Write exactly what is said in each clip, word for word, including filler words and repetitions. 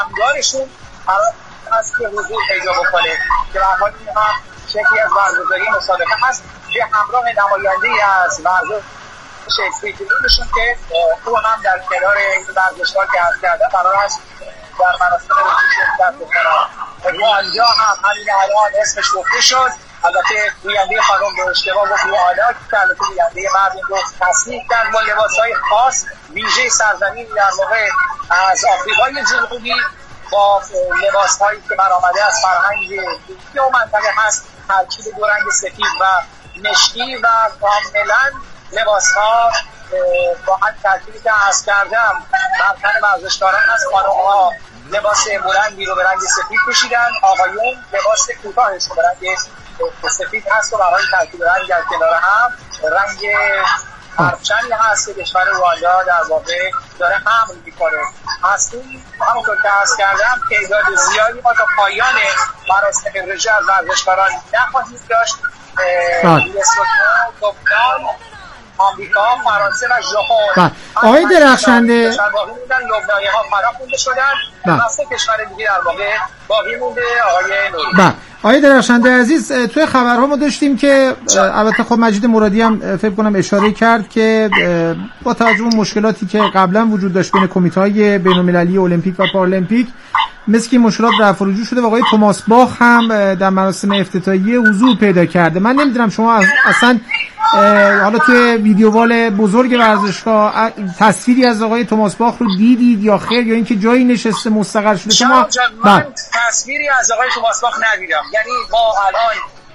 همگارشون قرار هست که حضور پیدا بکنه که به هر حال این هم شکلی از برگزاری مسابقه هست به همراه نماینده‌ای از ورزش اسکیتبورشون که او هم در کنار این ورزشکار که عرض کردم قرار است در مراسم رسمی شرکت بکنه. رواندا هم همین الان اسمش گفته شد، البته گوینده خانم به اشتباه گفت روانا که البته گوینده مرد این گفت تصنیف کرد با لباس‌های خاص ویژه سرزمین در واقع از آفریقای جنوبی با لباس‌هایی که برآمده از فرهنگ یا منطقه هست، ترکیب دو رنگ سفید و مشکی و کاملا لباس‌ها با هم ترکیبی که عرض کردم بر تن ورزشکاران هست. خانم‌ها لباس بلندی رو به رنگ سفید پوشیدن، آقایون لباس کوتاهش رو به رنگ سفید هست و برای ترکیب رنگ در کنار هم رنگ پرچمی هست که کشور رواندا در واقع داره حمل میکنه. هستیم همونطور که عرض کردم تعداد زیادی ما تا پایان مراسم رژه از ورزشکاران نخواهیم داشت. لسوتو، لبنان، آمریکا، فرانسه و ژاپن. آقای درخشنده باقی موندن، لبنانی ها فرا خونده شدن، واسه کشور دیگه در واقع باقی مونده آقای نوری. بله آقای درخشنده عزیز، توی خبرها ما داشتیم که البته خب مجید مرادی هم فکر کنم اشاره کرد که با توجه به مشکلاتی که قبلا وجود داشت بین کمیته‌های بین‌المللی المپیک و پارالمپیک مثل که مشکلات رفع و رجوع شده و آقای توماس باخ هم در مراسم افتتاحیه حضور پیدا کرده. من نمیدونم شما اصلا حالا توی ویدیووال بزرگ ورزشگاه تصویری از آقای توماس باخ رو دیدید یا خیر، یا اینکه جایی نشسته مستقر شده؟ شما من تصویری از آقای توماس باخ ندیدم، یعنی ما الان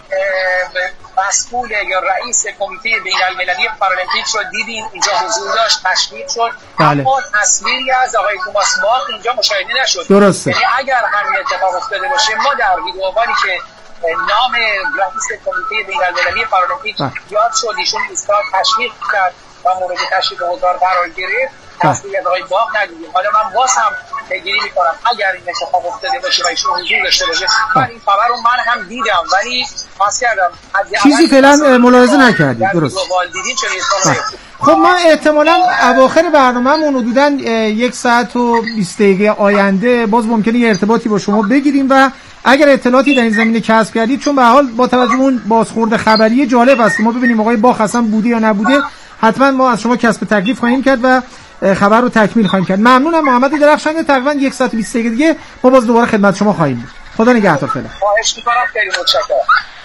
مسئول یا رئیس کمیته بین‌المللی پارالمپیک رو دیدیم اینجا حضور داشت، تشکیل شد، بله. اما تصویری از آقای توماس باخ اینجا مشاهده نشد. درسته. یعنی اگر همین اتفاق افتاده باشه ما در ویدیوواری که نام رئیس کمیته بین‌المللی پارالمپیک یاد شد ایشون ایستاد تشویق کرد و مورد تشویق حضار قرار گرفت، تصویری از آقای باخ ندیدیم. حالا من باز هم پیگیری میکنم اگر این اتفاق افتاده باشه و ایشون حضور داشته باشه، من این خبر رو من هم دیدم ولی پاس کردم چیزی فعلا ملاحظه نکردید. درست. خب ما احتمالاً اواخر برنامه‌مون حدوداً یک ساعت و بیست دقیقه آینده باز ممکنه یه ارتباطی با شما بگیریم و اگر اطلاعاتی در این زمینه کسب کردید، چون به هر حال با توجه به اون بازخورد خبری جالب است ما ببینیم آقای باخ اصلا بوده یا نبوده، حتما ما از شما کسب تکلیف خواهیم کرد و خبر رو تکمیل خواهیم کرد. ممنونم محمد درخشنده. تقریبا یک ساعت و بیست دقیقه دیگه ما باز دوباره خدمت شما خواهیم بود. خدا نگهدار. فعلا خواهش می‌کنم، خیلی متشکرم.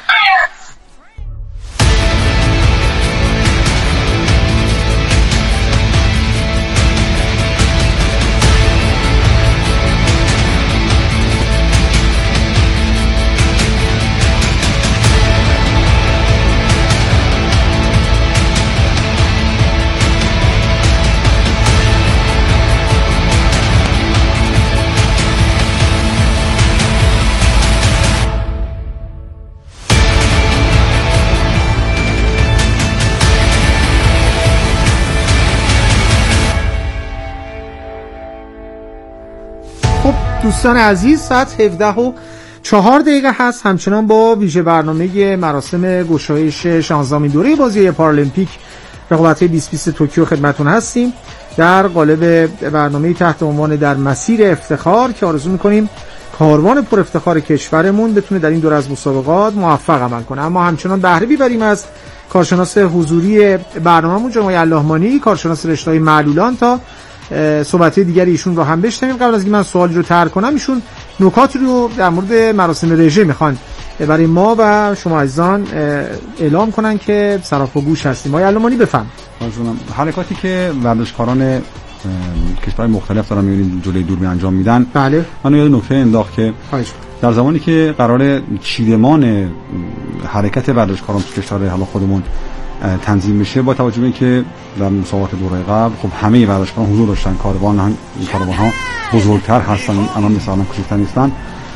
دوستان عزیز، ساعت هفده و چهار دقیقه هست. همچنان با ویژه برنامه مراسم گشایش شانزدهمین دوره بازی پارالمپیک رقابت‌های بیست بیست توکیو خدمتتون هستیم در قالب برنامه تحت عنوان در مسیر افتخار که آرزو می‌کنیم کاروان پر افتخار کشورمون بتونه در این دوره از مسابقات موفق عمل کنه. اما همچنان بهره ببریم از کارشناس حضوری برنامه‌مون جناب اللهمانی، کارشناس رشته‌های معلولان، تا صحبت دیگری ایشون رو هم بشنویم. قبل از اینکه من سوالی رو طرح کنم، ایشون نکاتی رو در مورد مراسم رژه میخوان برای ما و شما عزیزان اعلام کنن که سراپا گوش هستیم. آقای علمانی بفرمایید. ممنونم. حرکاتی که ورزشکاران کشورهای مختلف دارن میبینید جلوی دور می انجام میدن، بله، من یاد نکته انداخت که در زمانی که قرار چیدمان حرکت ورزشکاران تو کشور حالا خودمون تنظیم میشه، با توجه به اینکه در مسابقات دوره قبل خب همه ورزشکاران حضور داشتن، کاروان ها کاروان ها بزرگتر هستن، الان مثلا کوچکتر نیستن،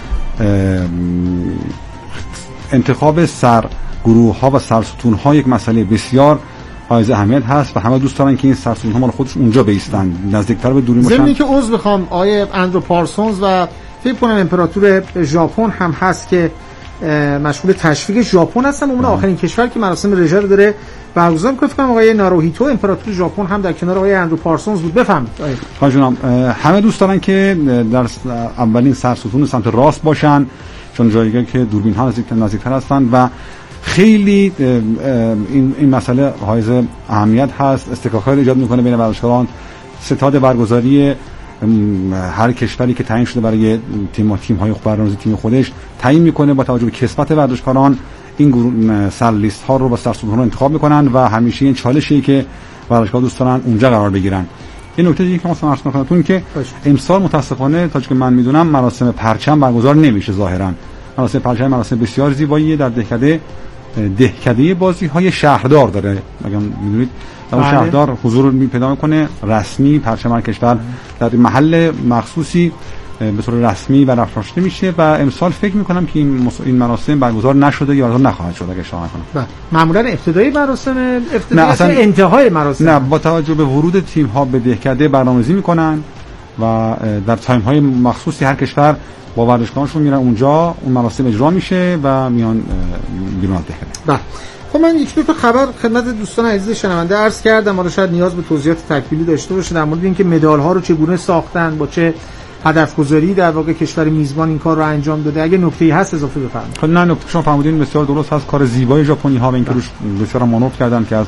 انتخاب سر گروه ها و سرستون ها یک مسئله بسیار حائز اهمیت هست و همه دوست دارن که این سرستون ها مال خودشون اونجا بیستن، نزدیکتر به دوری باشن. ضمن اینکه عضو بخوام آیه اندرو پارسونز و فکر کنم امپراتور ژاپن هم هست که مشغول تشویق ژاپن هستن. اون آخرین کشور که مراسم رژه رو داره برگزار می‌کنه. فکر کنم آقای ناروهیتو امپراتور ژاپن هم در کنار آقای اندرو پارسونز بود. بفهمید. خواهش جناب، همه دوست دارن که در اولین سرستون سمت راست باشن، چون جایگاهی که دوربین ها نزدیکتر هستن و خیلی این این مسئله حائز اهمیت هست. استکاک‌های ایجاد میکنه بین ورزشکاران. ستاد برگزاری هر کشوری که تعیین شده برای تیم تیم های برنامه‌ریزی تیم خودش تعیین میکنه با توجه به کسبت ورزشکاران این گروه سر لیست ها رو با سرستون رو انتخاب میکنن و همیشه این چالشی که ورزشکار دوست دارن اونجا قرار بگیرن. این نکته دیگه که مثلا عرض می‌کنم که امسال متاسفانه تا که من میدونم مراسم پرچم برگزار نمیشه. ظاهرا مراسم پرچم مراسم بسیار زیبایی در دهکده دهکده بازی‌های شهردار داره. اگه میدونید اون شهردار حضور می پیدا میکنه رسمی پرچم هر کشور در محل مخصوصی به طور رسمی برافراشته میشه و امسال فکر میکنم که این این مراسم برگزار نشده یا نخواهد شد اگه اشتباه نکنم. معمولا ابتدای مراسم ابتدای انتهای مراسم نه با توجه به ورود تیم ها به دهکده برنامه‌ریزی میکنن و در تایم های مخصوصی هر کشور با ورزشکارانشون میرن اونجا، اون مراسم اجرا میشه و میان بیرون دهکده. خب من یک دو تا خبر خدمت دوستان عزیز شنونده عرض کردم، حالا شاید نیاز به توضیحات تکمیلی داشته باشه در مورد اینکه مدال ها رو چگونه ساختن، با چه هدف گذاری در واقع کشور میزبان این کار رو انجام داده. اگه نکته‌ای هست اضافه بفرمایید. خب نه، نکته شما فرمودین بسیار درست هست. کار زیبای ژاپنی ها و اینکه روش بسیار مانور کردن که از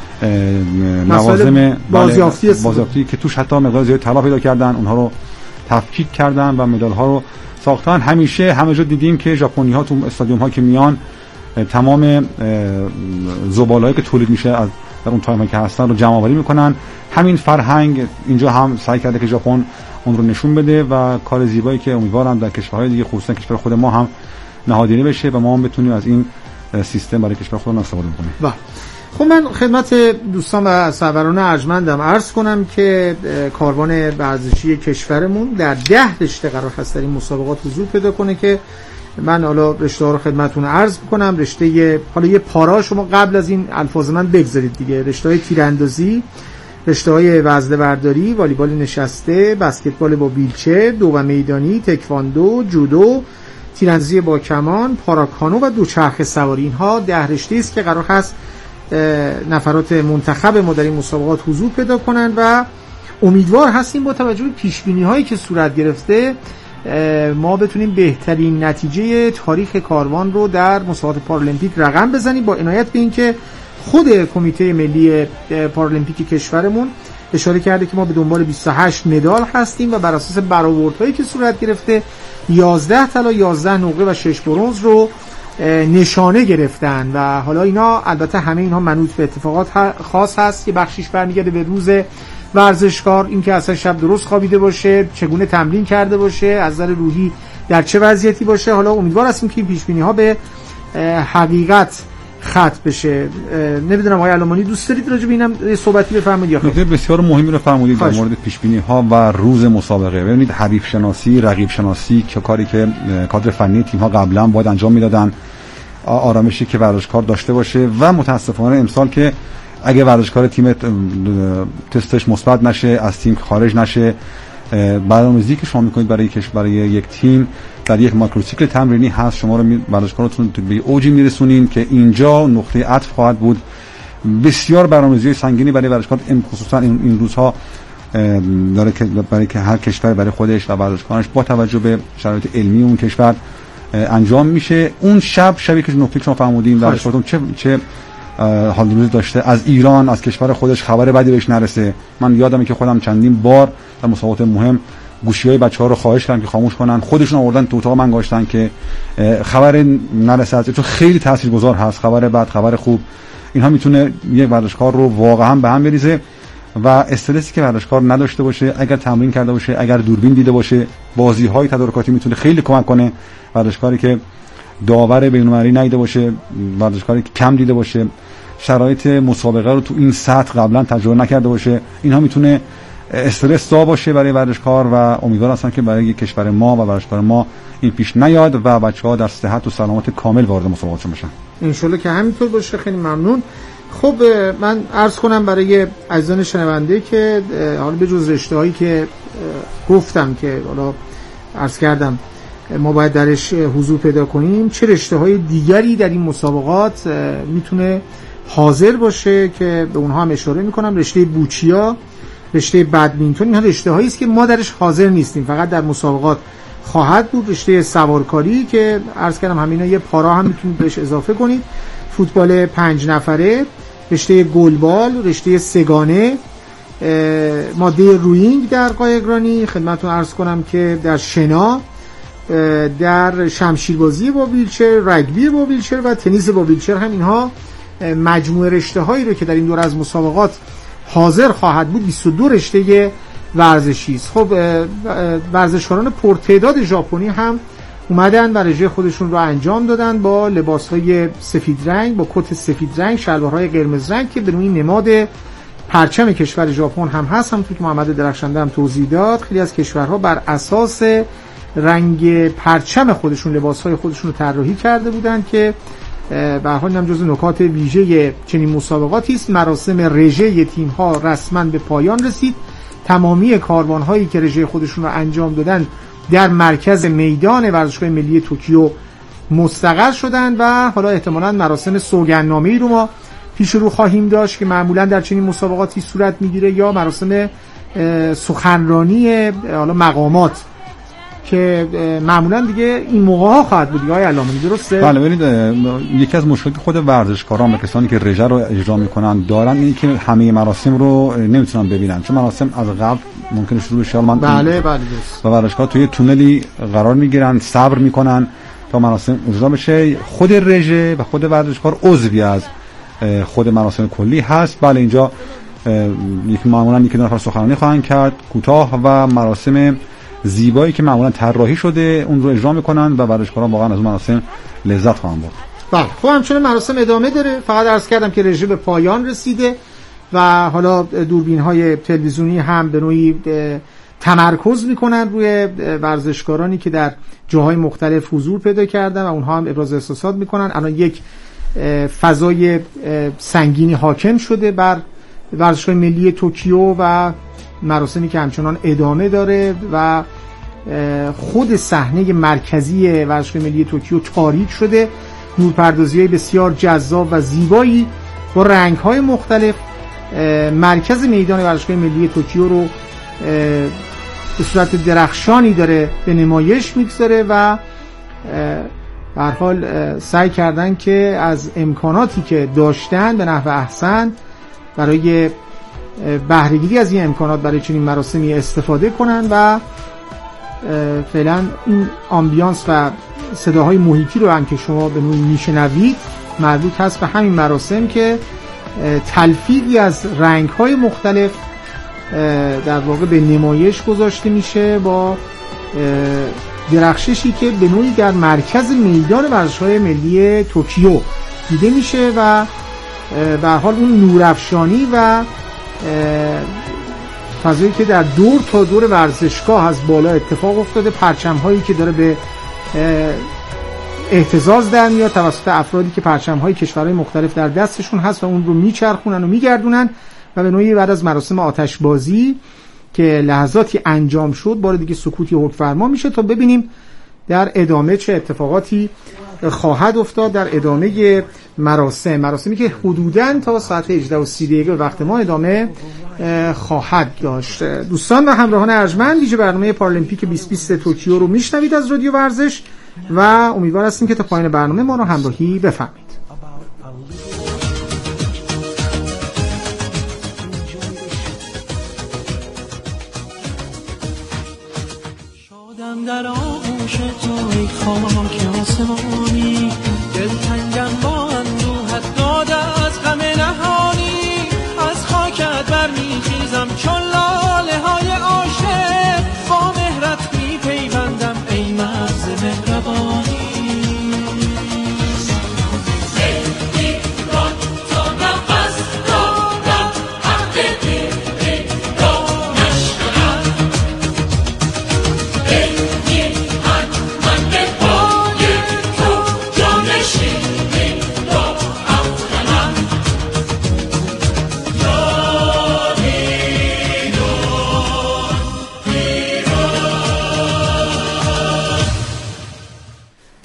لوازم بازیافتی بازیافتی که توش حتی مقدار زیاد طلا پیدا کردن اونها رو تفکیک کردن و مدال ها رو ساختن. همیشه همه جا دیدیم که ژاپنی ها تو استادیوم ها که میان تمام زبالهایی که تولید میشه از در اون تایم که هستن رو جمع آوری میکنن. همین فرهنگ اینجا هم سعی کرده که ژاپن اون رو نشون بده و کار زیبایی که امیدوارم در کشورهای دیگه خصوصا کشور خود ما هم نهادینه بشه و ما هم بتونیم از این سیستم برای کشور خودمون استفاده کنیم. خب من خدمت دوستان و سروران ارجمندم عرض کنم که کاروان ورزشی کشورمون در ده رشته قرار هست در این مسابقات حضور پیدا کنه که من حالا رشته ها رو خدمتتون عرض می‌کنم. رشته حالا یه پارا شما قبل از این الفاظ من بگذارید دیگه. رشته‌های تیراندازی، رشته‌های وزنه برداری، والیبال نشسته، بسکتبال با بیلچه، دوم میدانی، تکواندو، جودو، تیراندازی با کمان، پاراکانو و دوچرخه سواری. اینها ده رشته است که قرار هست نفرات منتخب ما در این مسابقات حضور پیدا کنند و امیدوار هستیم با توجه به پیش‌بینی‌هایی که صورت گرفته ما بتونیم بهترین نتیجه تاریخ کاروان رو در مسابقات پارالمپیک رقم بزنیم، با عنایت به اینکه خود کمیته ملی پارالمپیک کشورمون اشاره کرده که ما به دنبال بیست و هشت مدال هستیم و بر اساس برآوردهایی که صورت گرفته یازده طلا، یازده نقره و شش برنز رو نشانه گرفتن و حالا اینا البته همه اینها منوط به اتفاقات خاص هست. یه بخشیش برمیگرده به روز ورزشکار، اینکه اصلا شب درست خوابیده باشه، چگونه تمرین کرده باشه، از نظر روحی در چه وضعیتی باشه. حالا امیدوار هستیم که این پیش‌بینی ها به حقیقت ختم بشه. نمیدونم آقای علمانی دوست دارید راجع به اینم صحبتی بفرمایید یا خیر؟ بسیار مهمی رو فرمودید در مورد پیش‌بینی ها و روز مسابقه. ببینید حریف شناسی، رقیب شناسی که کاری که کادر فنی تیم ها قبلا باید انجام میدادن، آرامشی که ورزشکار داشته باشه و متاسفانه امسال که اگه ورزشکار تیم تستش مثبت نشه، از تیم خارج نشه، برنامه‌ریزی که شما می‌کنید برای کش برای یک تیم در یک ماکروسیکل تمرینی هست، شما رو ورزشکارتون به اوجی میرسونین که اینجا نقطه عطف خواهد بود. بسیار برنامه‌ریزی سنگینی برای ورزشکار خصوصا این, این روزها داره که برای که هر کشور برای خودش و ورزشکارانش با توجه به شرایط علمی اون کشور انجام میشه. اون شب شبی که نقطه شما فرمودین ورزشکارتون چه چه حال روز داشته، از ایران از کشور خودش خبر بدی بهش نرسه. من یادمه که خودم چندین بار در مسابقات مهم گوشی‌های بچه‌ها رو خواهش کردم که خاموش کنن، خودشون آوردن تو اتاق من گذاشتن که خبر نرسه، چون خیلی تاثیرگذار هست. خبر بد، خبر خوب، اینها میتونه یک ورزشکار رو واقعا به هم بریزه و استرسی که ورزشکار نداشته باشه، اگر تمرین کرده باشه، اگر دوربین دیده باشه، بازی‌های تدارکاتی میتونه خیلی کمک کنه. ورزشکاری که داور بین‌المللی ندیده باشه، ورزشکاری که کم دیده باشه، شرایط مسابقه رو تو این سطح قبلا تجربه نکرده باشه، اینها میتونه استرس زا باشه برای ورزشکار و امیدوار هستم که برای کشور ما و ورزشکار ما این پیش نیاد و بچه‌ها در صحت و سلامت کامل وارد مسابقات بشن. ان شاءالله که همینطور باشه. خیلی ممنون. خب من عرض کنم برای عزیزان شنونده که حالا به جز رشته‌هایی که گفتم که حالا عرض کردم ما باید درش حضور پیدا کنیم، چه رشته‌های دیگری در این مسابقات میتونه حاضر باشه که به اونها هم اشاره میکنم. رشته بوچیا، رشته بدمینتون، اینها رشته‌هایی است که ما درش حاضر نیستیم، فقط در مسابقات خواهد بود. رشته سوارکاری که عرض کردم همینا یه پارا هم میتونید بهش اضافه کنید. فوتبال پنج نفره، رشته گلبال، رشته سگانه، ماده روینگ در قایقرانی خدمتتون عرض کنم که در شنا، در شمشیربازی با ویلچر، رگبی با ویلچر و تنیس با ویلچر هم اینها مجموعه رشته هایی رو که در این دور از مسابقات حاضر خواهد بود بیست و دو رشته ورزشی است. خب ورزشکاران پرتعداد ژاپنی هم اومدن و رژه خودشون رو انجام دادن با لباس‌های سفید رنگ، با کت سفید رنگ، شلوارهای قرمز رنگ که به نوعی نماد پرچم کشور ژاپن هم هست. همونطور که محمد درخشنده هم توضیح داد، خیلی از کشورها بر اساس رنگ پرچم خودشون لباس‌های خودشون رو طراحی کرده بودن که به هر حال هم جزو نکات ویژه چنین مسابقاتی است. مراسم رژه تیم‌ها رسما به پایان رسید. تمامی کاروان‌هایی که رژه خودشون رو انجام دادن در مرکز میدان ورزشگاه ملی توکیو مستقر شدن و حالا احتمالاً مراسم سوگندنامه‌ای رو ما پیش رو خواهیم داشت که معمولاً در چنین مسابقاتی صورت میگیره، یا مراسم سخنرانی حالا مقامات که معمولاً دیگه این موقع ها خواهد بود. آقای علامانی درسته؟ بله. ببینید یکی از مشکلات خود ورزشکاران و کسانی که رژه رو اجرا میکنن دارن اینه که همه مراسم رو نمیتونن ببینن، چون مراسم از قبل ممکنه شروع بشه. من بله بله درست. و ورزشکار توی تونلی قرار میگیرن، صبر میکنن تا مراسم اجرا بشه. خود رژه و خود ورزشکار عضوی از خود مراسم کلی هست. بله اینجا یک معمولاً یک نفر سخنرانی خواهند کرد کوتاه و مراسم زیبایی که معمولا طراحی شده اون رو اجرا میکنن و ورزشکاران واقعا از اون مراسم لذت خواهند برد. بله خب همچنین مراسم ادامه داره. فقط عرض کردم که رژه به پایان رسیده و حالا دوربین‌های تلویزیونی هم به نوعی تمرکز میکنن روی ورزشکارانی که در جاهای مختلف حضور پیدا کردن و اونها هم ابراز احساسات میکنن. الان یک فضای سنگینی حاکم شده بر ورزشگاه ملی توکیو و مراسمی که همچنان ادامه داره و خود صحنه مرکزی ورزشگاه ملی توکیو تاریک شده. نورپردازی‌های بسیار جذاب و زیبایی با رنگ‌های مختلف مرکز میدان ورزشگاه ملی توکیو رو به صورت درخشانی داره به نمایش میگذاره و به هر حال سعی کردن که از امکاناتی که داشتن به نحو احسن برای بهره‌گیری از این امکانات برای چنین مراسمی استفاده کنن و فعلا این آمبیانس و صداهای محیطی رو هم که شما به نوعی میشنوید مربوط هست به همین مراسم که تلفیقی از رنگ‌های مختلف در واقع به نمایش گذاشته میشه با درخششی که به نوعی در مرکز میدان ورزشگاه ملی توکیو دیده میشه و به هر حال اون نورافشانی و فضایی که در دور تا دور ورزشگاه از بالا اتفاق افتاده، پرچم هایی که داره به اهتزاز در میاد توسط افرادی که پرچم های کشورهای مختلف در دستشون هست و اون رو میچرخونن و میگردونن و به نوعی بعد از مراسم آتشبازی که لحظاتی انجام شد بار دیگه سکوتی حکم فرما میشه تا ببینیم در ادامه چه اتفاقاتی خواهد افتاد در ادامه مراسم مراسمی که حدوداً تا ساعت هجده و سی دقیقه وقت ما ادامه خواهد داشت. دوستان و همراهان ارجمند، ویژه برنامه پارالمپیک بیست بیست توکیو رو میشنوید از رادیو ورزش و امیدوار هستیم که تا پایان برنامه ما رو همراهی بفرمایید. در آغوش تو ای خاک آسمانی، دلتنگم با اندوهت داده از غم نهانی، از خاکت برمیخیزم چون لاله های عاشق، با مهرت میپیوندم ای مرز مهربانی.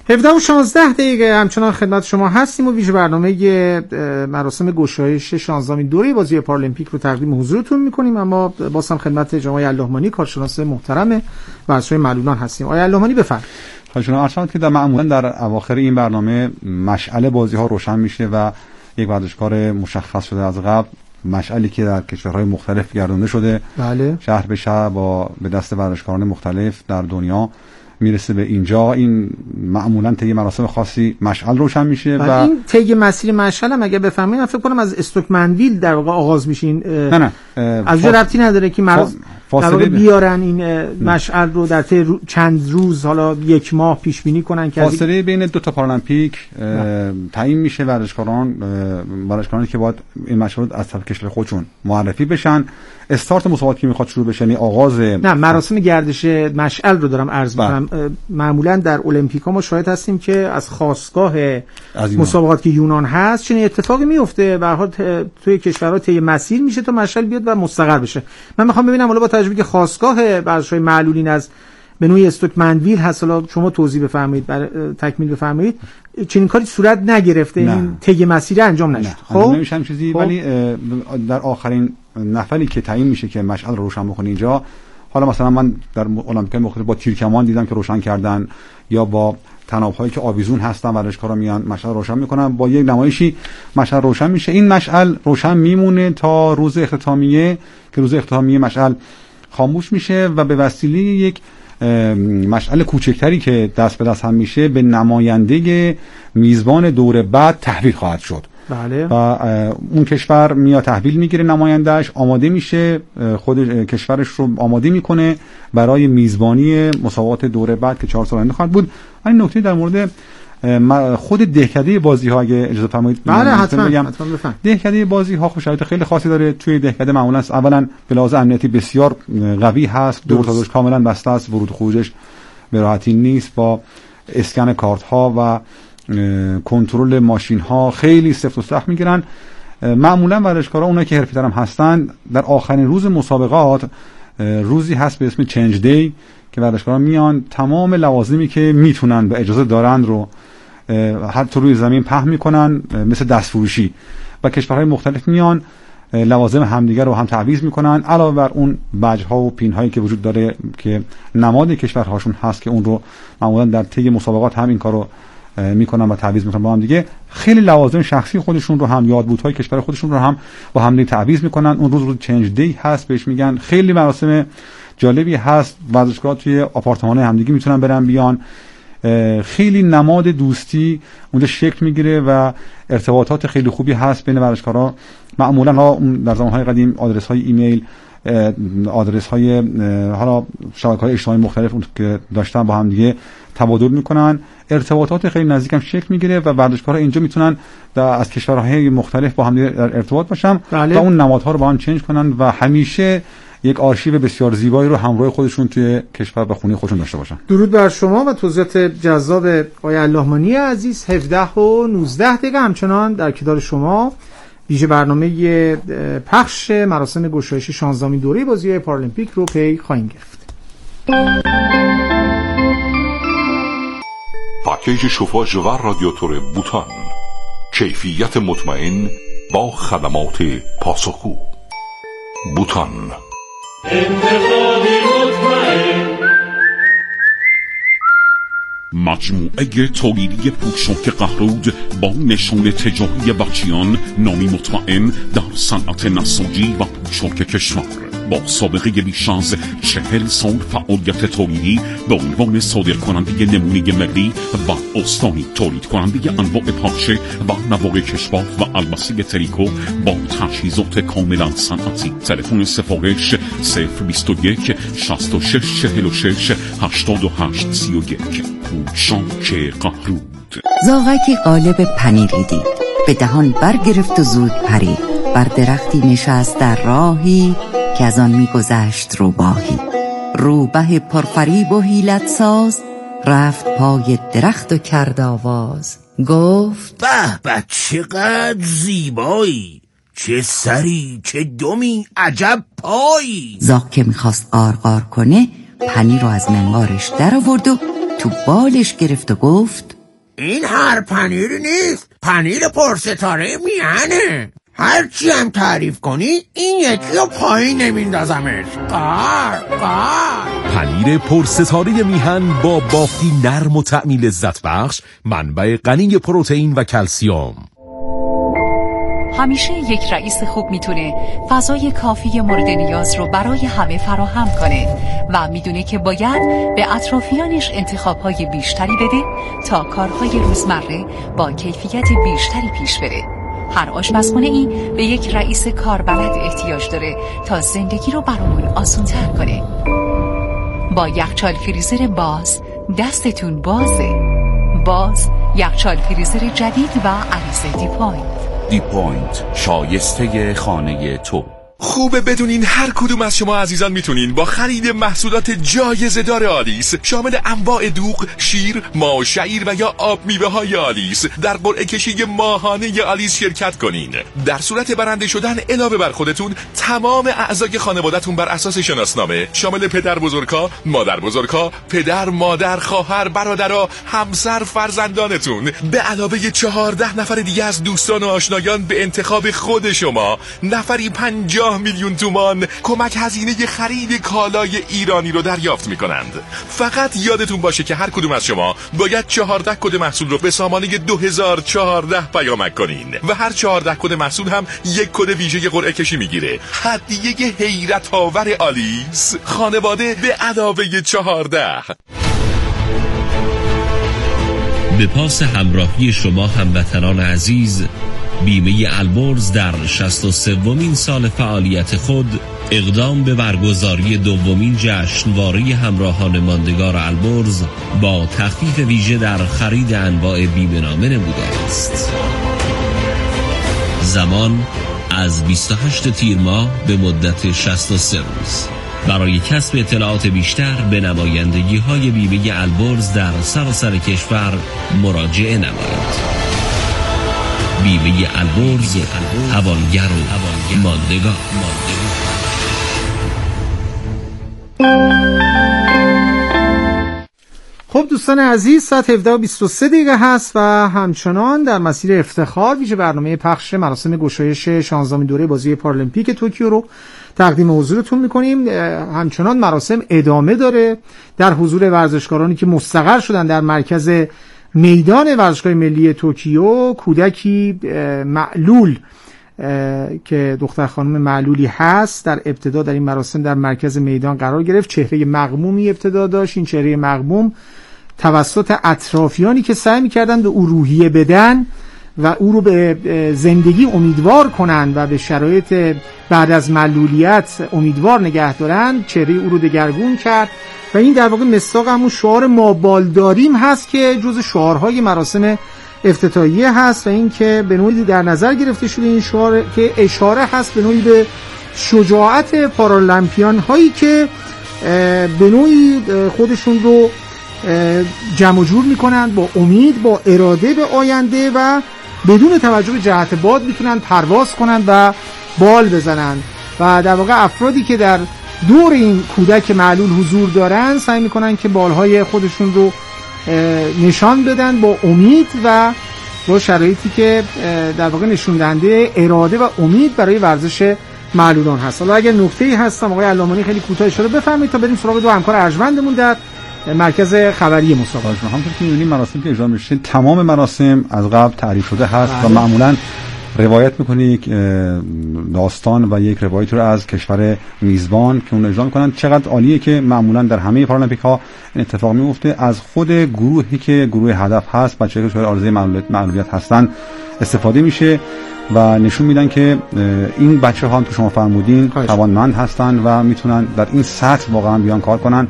هفده و شانزده دقیقه همچنان خدمت شما هستیم و ویژه برنامه مراسم گشایش شانزدهمین دوره بازی پارالمپیک رو تقدیم حضورتون میکنیم. اما باز هم خدمت جناب اللهمانی کارشناس محترم ورزش‌های معلولان هستیم. آقای اللهمانی بفرمایید. خواهشون ارشاد که در معمولا در اواخر این برنامه مشعل بازی ها روشن میشه و یک ورزشکار مشخص شده از قبل، مشعلی که در کشورهای مختلف گردونده شده، بله، شهر به شهر با به دست ورزشکاران مختلف در دنیا میرسه به اینجا. این معمولا طی مراسم خاصی مشعل روشن میشه و این طی مسیر مشعل هم اگه بفهمید، من فکر کنم از استوکمندویل در واقع آغاز میشه. این نه نه از جا ربطی نداره که مراسم در واقع بیارن این مشعل رو در طی رو چند روز، حالا یک ماه پیش بینی کنن که فاصله بین دو تا پارالمپیک تعیین میشه. ورزشکاران ورزشکارانی که باید این مشعل رو از طرف کشور خودشون معرفی بشن. استارت مسابقات که میخواد شروع بشه، یعنی آغاز نه مراسم گردش مشعل رو دارم عرض میکنم. معمولا در المپیکا ما شاهد هستیم که از خاستگاه مسابقات که یونان هست چنین اتفاقی میفته، به هر حال توی کشورها طی مسیر میشه تا مشعل بیاد و مستقر بشه. من میخوام ببینم حالا با توجه که خاستگاه ورزش‌های معلولین از به نوعی استوکمندویل هست، حالا شما توضیح بفرمایید، تکمیل بفرمایید، چنین کاری صورت نگرفته، این طی مسیر انجام نشد. خب نمیشه چیزی، ولی در آخرین نفری که تعیین میشه که مشعل رو روشن بکنه اینجا، حالا مثلا من در المپیک‌های مختلف با تیرکمان دیدم که روشن کردن، یا با تناب‌هایی که آویزون هستن ورزشکارا میان مشعل روشن میکنن، با یک نمایشی مشعل روشن میشه. این مشعل روشن میمونه تا روز اختتامیه که روز اختتامیه مشعل خاموش میشه و به وسیله یک مشعل کوچکتری که دست به دست هم میشه به نماینده میزبان دور بعد تحویل خواهد شد. بله. و اون کشور میاد تحویل میگیره، نمایندهش آماده میشه، خود کشورش رو آماده میکنه برای میزبانی مسابقات دوره بعد که چهار سال آینده خواهد بود. این نکته در مورد خود دهکده بازی ها اگه اجازه فرمایید بله حتما بگم. دهکده بازی ها خب شرایط خیلی خاصی داره. توی دهکده معمولا اولا به لحاظ امنیتی بسیار قوی هست، دور تا دورش کاملا بسته است، ورود و خروجش به راحتی نیست، با اسکن کارت ها و کنترل ماشین ها خیلی سفت و سخت میگیرن. معمولا ورزشکارا اونایی که حرفه‌ای هم هستن در آخرین روز مسابقات روزی هست به اسم چنج دی که ورزشکارا میان تمام لوازمی که میتونن به اجازه دارند رو حتی روی زمین پهن میکنن مثل دستفروشی، و کشورهای مختلف میان لوازم همدیگر رو هم تعویض میکنن، علاوه بر اون بج ها و پین هایی که وجود داره که نماد کشورهاشون هست که اون رو معمولا در طی مسابقات هم این کارو میکنن و تعویض میکنن با هم دیگه. خیلی لوازم شخصی خودشون رو هم، یادبودهای کشور خودشون رو هم با هم دیگه تعویض میکنن. اون روز روز چنج دی هست بهش میگن. خیلی مراسم جالبی هست. ورزشکارا توی آپارتمان همدیگه میتونن برن بیان. خیلی نماد دوستی اونجا شکل میگیره و ارتباطات خیلی خوبی هست بین ورزشکارا. معمولا ها در زمانهای قدیم آدرس های ایمیل، آدرس های حالا شبکه‌های اجتماعی مختلف که داشتن با هم دیگه تبادل میکنن، ارتباطات خیلی نزدیک هم شکل میگیره و ورزشکارا اینجا میتونن از کشورهای مختلف با هم دیگه در ارتباط باشن بله. تا اون نمادها رو با هم چنج کنن و همیشه یک آرشیو بسیار زیبایی رو همراه خودشون توی کشور و خونه خودشون داشته باشن. درود بر شما و توضیحات جذاب آقای اللهمانی عزیز. هفده و نوزده دقیقه همچنان در کنار شما ویژه برنامه پخش مراسم گشایش شانزدهمین دوره بازی پارالمپیک رو پی خواهیم گرفت. پاکیج شوفاژ و رادیاتور بوتان، کیفیت مطمئن با خدمات پاسخگو. بوتان، انتخابی مطمئن. مجموعه تولیدی پوشاک قهرود با نشان تجاری بچیان، نامی مطمئن در صنعت نساجی و پوشاک کشور، با سابقه بیش از چهل سال فعالیت تولیدی به عنوان صادرکننده نمونه ملی و استانی، تولید کننده انواع پارچه و نوار کشباف و البسه تریکو با تجهیزات کاملا صنعتی. تلفن سفارش صفر بیست و یک شصت و شش چهل و شش هشتاد و هشت سی و یک. پوشاک قهرود. زاغکی قالب پنیری دید، به دهان برگرفت و زود پرید. بر درختی نشست در راهی که از آن میگذشت روباهی. روبه پرفریب و حیلت ساز رفت پای درخت و کرد آواز. گفت به به چقدر زیبایی، چه سری چه دمی عجب پایی. زاغ که میخواست قارقار کنه پنیر رو از منقارش در آورد و تو بالش گرفت و گفت این هر پنیری نیست، پنیر پرستاره میهنه. هرچی هم تعریف کنی این یکی رو پایین نمیندازمش. قار قار. پنیر پرستاره میهن با بافتی نرم و طعمی لذت بخش، منبع غنی پروتئین و کلسیم. همیشه یک رئیس خوب میتونه فضای کافی مورد نیاز رو برای همه فراهم کنه و میدونه که باید به اطرافیانش انتخابهای بیشتری بده تا کارهای روزمره با کیفیت بیشتری پیش بره. هر آشپزخونه ای به یک رئیس کاربلد احتیاج داره تا زندگی رو برامون آسان‌تر کنه. با یخچال فریزر باز دستتون بازه. باز یخچال فریزر جدید و عریض دیپوینت. دیپوینت، شایسته خانه تو. خوبه بدونین هر کدوم از شما عزیزان میتونین با خرید محصولات جایزه‌دار آلیس شامل انواع دوغ، شیر، ماه و شعیر و یا آب میوه های آلیس در قرعه کشی ماهانه آلیس شرکت کنین. در صورت برنده شدن علاوه بر خودتون تمام اعضای خانواده‌تون بر اساس شناسنامه شامل پدر بزرگا، مادر بزرگا، پدر، مادر، خواهر، برادرها، همسر، فرزندانتون به علاوه چهارده نفر دیگه از دوستان و آشنایان به انتخاب خود شما نفری پنجاه میلیون تومان کمک هزینه خرید کالای ایرانی رو دریافت میکنند. فقط یادتون باشه که هر کدوم از شما باید چهارده کد محصول رو به سامانه دو هزار و چهارده پیامک کنین و هر چهارده کد محصول هم یک کد ویژه قرعه کشی میگیره. هدیه حیرت آور آلیس، خانواده به علاوه چهارده. به پاس همراهی شما هموطنان عزیز، بیمه البرز در شصت و سومین سال فعالیت خود اقدام به برگزاری دومین جشنواره همراهان ماندگار البرز با تخفیف ویژه در خرید انواع بیمه نامه نموده است. زمان از بیست و هشتم تیر ماه به مدت شصت و سه روز. برای کسب اطلاعات بیشتر به نمایندگی های بیمه البرز در سراسر کشور مراجعه نمایید. بیمه البرز، توانگر و ماندگار. خب دوستان عزیز، ساعت هفده و بیست و سه دقیقه هست و همچنان در مسیر افتخار ویژه برنامه پخش مراسم گشایش شانزدهمین دوره بازی پارالمپیک توکیو رو تقدیم حضورتون میکنیم. همچنان مراسم ادامه داره در حضور ورزشکارانی که مستقر شدن در مرکز میدان ورزشگاه ملی توکیو. کودکی معلول که دختر خانم معلولی هست در ابتدا در این مراسم در مرکز میدان قرار گرفت. چهره مغمومی ابتدا داشت. این چهره مغموم توسط اطرافیانی که سعی می‌کردند به او روحیه بدن و او رو به زندگی امیدوار کنند و به شرایط بعد از معلولیت امیدوار نگه دارن، چهره او رو دگرگون کرد و این در واقع مصداق همون شعار ما بالداریم هست که جز شعارهای مراسم افتتاحیه هست و این که به نوعی در نظر گرفته شده این شعار که اشاره هست به نوعی به شجاعت پارالمپیان هایی که به نوعی خودشون رو جمع جور میکنن با امید، با اراده به آینده و بدون توجه به جهت باد میتونن پرواز کنن و بال بزنن و در واقع افرادی که در دور این کودک معلول حضور دارن سعی میکنن که بالهای خودشون رو نشان بدن با امید و با شرایطی که در واقع نشون دهنده اراده و امید برای ورزش معلولان هست. حالا اگر نکته‌ای هستم آقای علامانی خیلی کوتاه اشاره بفرمایید تا بریم سراغ دو همکار ارجمندمون در مرکز خبری مسابقه. همونطور که می‌بینید مراسم که اجرا میشه تمام مراسم از قبل تعریف شده هست بله. و معمولاً روایت میکنه یک داستان و یک روایت رو از کشور میزبان که اون اجرا میکنن. چقدر عالیه که معمولا در همه پارالمپیک ها این اتفاق میفته. از خود گروهی که گروه هدف هست، بچه‌ها که شاید عارضه معلولیت هستن استفاده میشه و نشون میدن که این بچه‌ها هم که شما فرمودین توانمند هستن و میتونن در این سطح واقعا بیان کار کنن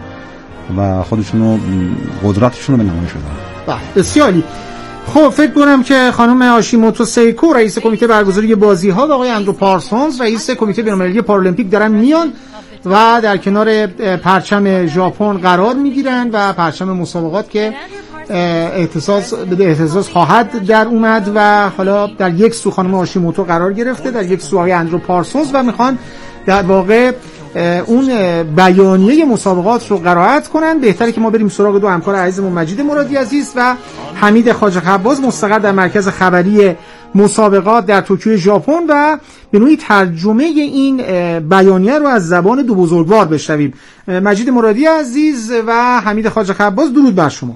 و خودشون رو قدرتشون رو به نمایش بذارن. بسیاری خب فکر کنم که خانم هاشیموتو سیکو رئیس کمیته برگزاری بازی‌ها و آقای اندرو پارسونز رئیس کمیته بین‌المللی پارالمپیک دارن میان و در کنار پرچم ژاپن قرار میگیرن و پرچم مسابقات که اهتزاز به اهتزاز خواهد در اومد و حالا در یک سو خانم هاشیموتو قرار گرفته، در یک سو آقای اندرو پارسونز و میخوان در واقع اون بیانیه مسابقات رو قرائت کنن. بهتره که ما بریم سراغ دو همکار عزیزمون مجید مرادی عزیز و حمید خواجه خباز مستقر در مرکز خبری مسابقات در توکیو ژاپن و به نوعی ترجمه این بیانیه رو از زبان دو بزرگوار بشنویم. مجید مرادی عزیز و حمید خواجه خباز، درود بر شما.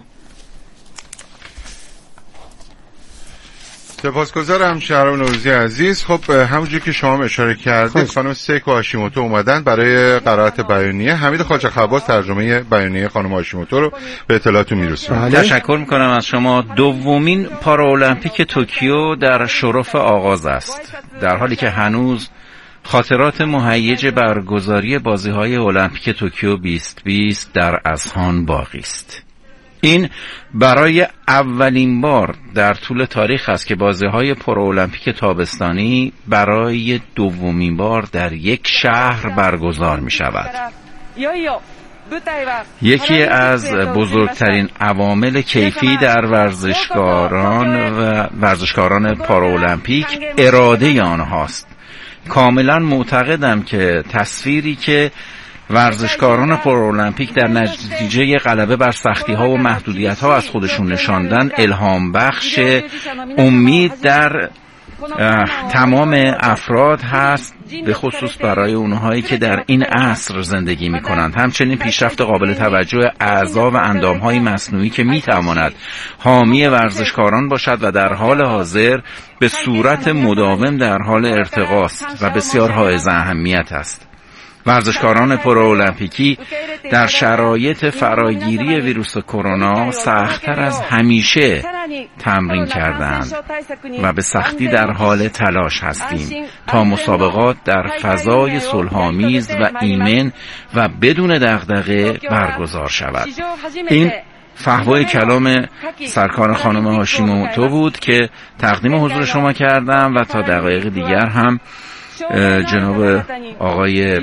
سپاسگزارم شهرام نوروزی عزیز. خب همونجور که شما اشاره کردید خانم سیکو هاشیموتو اومدن برای قرائت بیانیه. حمید خواجه خباز ترجمه بیانیه خانم هاشیموتو رو به اطلاعتون میرسونم. تشکر میکنم از شما. دومین پارالمپیک توکیو در شرف آغاز است، در حالی که هنوز خاطرات مهیج برگزاری بازی‌های المپیک توکیو بیست بیست در اذهان باقی است. این برای اولین بار در طول تاریخ است که بازی‌های پرالمپیک تابستانی برای دومین بار در یک شهر برگزار می‌شود. یکی از بزرگترین عوامل کیفی در ورزشکاران و ورزشکاران پارالمپیک اراده آنهاست. کاملا معتقدم که تصویری که ورزشکاران پارالمپیک در نتیجه غلبه بر سختی‌ها و محدودیت‌ها از خودشون نشاندن الهام بخش امید در تمام افراد هست، به خصوص برای اونهایی که در این عصر زندگی می‌کنند. همچنین پیشرفت قابل توجه اعضا و اندام‌های مصنوعی که می‌تواند حامی ورزشکاران باشد و در حال حاضر به صورت مداوم در حال ارتقاست و بسیار حائز اهمیت است. ورزشکاران پارالمپیکی در شرایط فراگیری ویروس کرونا سخت‌تر از همیشه تمرین کردند و به سختی در حال تلاش هستیم تا مسابقات در فضای صلح‌آمیز و ایمن و بدون دغدغه برگزار شود. این فحوای کلام سرکار خانم هاشیموتو بود که تقدیم حضور شما کردم و تا دقایق دیگر هم جناب آقای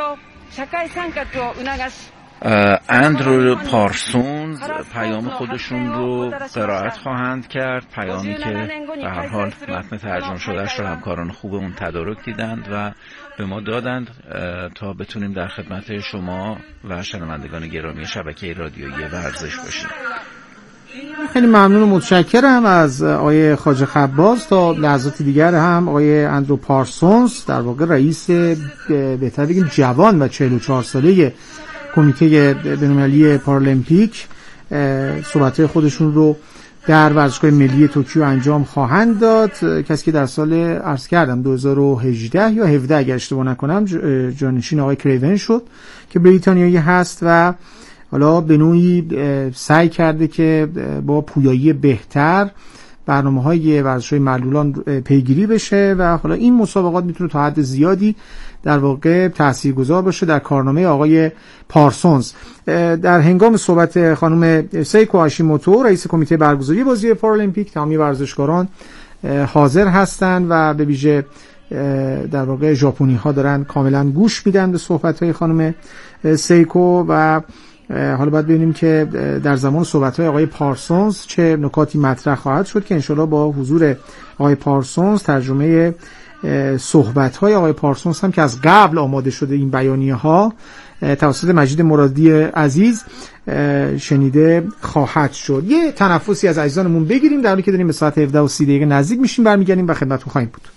اندرو پارسونز پیام خودشون رو قرائت خواهند کرد، پیامی که به هر حال متن ترجمه شدهش رو همکاران خوبمون تدارک دیدند و به ما دادند تا بتونیم در خدمت شما و شنوندگان گرامی شبکه رادیویی ورزش باشیم. خیلی ممنون و متشکرم از آقای خواجه خباز. تا لحظات دیگر هم آقای اندرو پارسونز، در واقع رئیس بهتر بگیم جوان و چهل و چهار ساله کمیته بین‌المللی پارالمپیک، صحبت‌های خودشون رو در ورزشگاه ملی توکیو انجام خواهند داد. کسی که در سال عرض کردم دو هزار و هجده یا هفده اگر اشتباه نکنم جانشین آقای کریون شد که بریتانیایی هست و حالا به نوعی سعی کرده که با پویایی بهتر برنامه‌های ورزش‌های معلولان پیگیری بشه و حالا این مسابقات میتونه تا حد زیادی در واقع تاثیرگذار باشه در کارنامه آقای پارسونز. در هنگام صحبت خانم سیکو هاشیموتو رئیس کمیته برگزاری بازی پارالمپیک، تمامی ورزشکاران حاضر هستند و به ویژه در واقع ژاپنی‌ها دارن کاملا گوش میدن به صحبت‌های خانم سیکو و حالا باید ببینیم که در زمان صحبت‌های آقای پارسونز چه نکاتی مطرح خواهد شد که انشالله با حضور آقای پارسونز ترجمه صحبت‌های آقای پارسونز هم که از قبل آماده شده این بیانیه‌ها توسط مجید مرادی عزیز شنیده خواهد شد. یه تنفسی از عزیزانمون بگیریم در حالی که داریم به ساعت هفده و سی دقیقه نزدیک میشیم، برمیگردیم و خدمتتون خواهیم بود.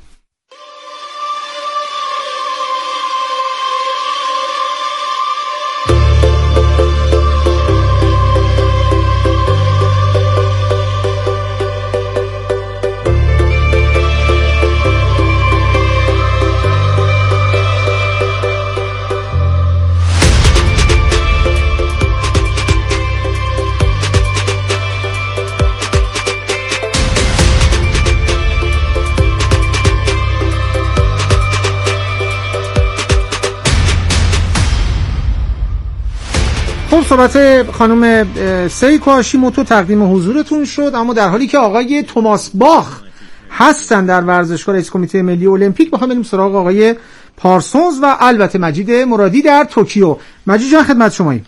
صحبت خانم سیکو هاشیموتو تقدیم حضورتون شد، اما در حالی که آقای توماس باخ هستن در ورزشگاه رئیس کمیته ملی المپیک، بخوام بریم سراغ آقای پارسونز و البته مجید مرادی در توکیو. مجید جان خدمت شماییم.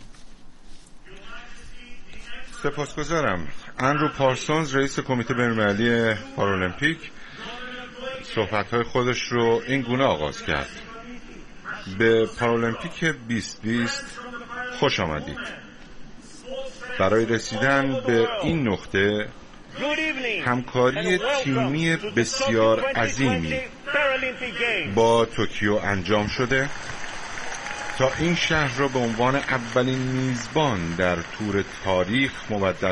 سپاسگزارم. اندرو پارسونز رئیس کمیته بین‌المللی پارالمپیک صحبت‌های خودش رو این گونه آغاز کرد: به پارالمپیک بیست بیست خوش آمدید. برای رسیدن به این نقطه همکاری تیمی بسیار عظیمی با توکیو انجام شده تا این شهر را به عنوان اولین میزبان در تور تاریخ مبدل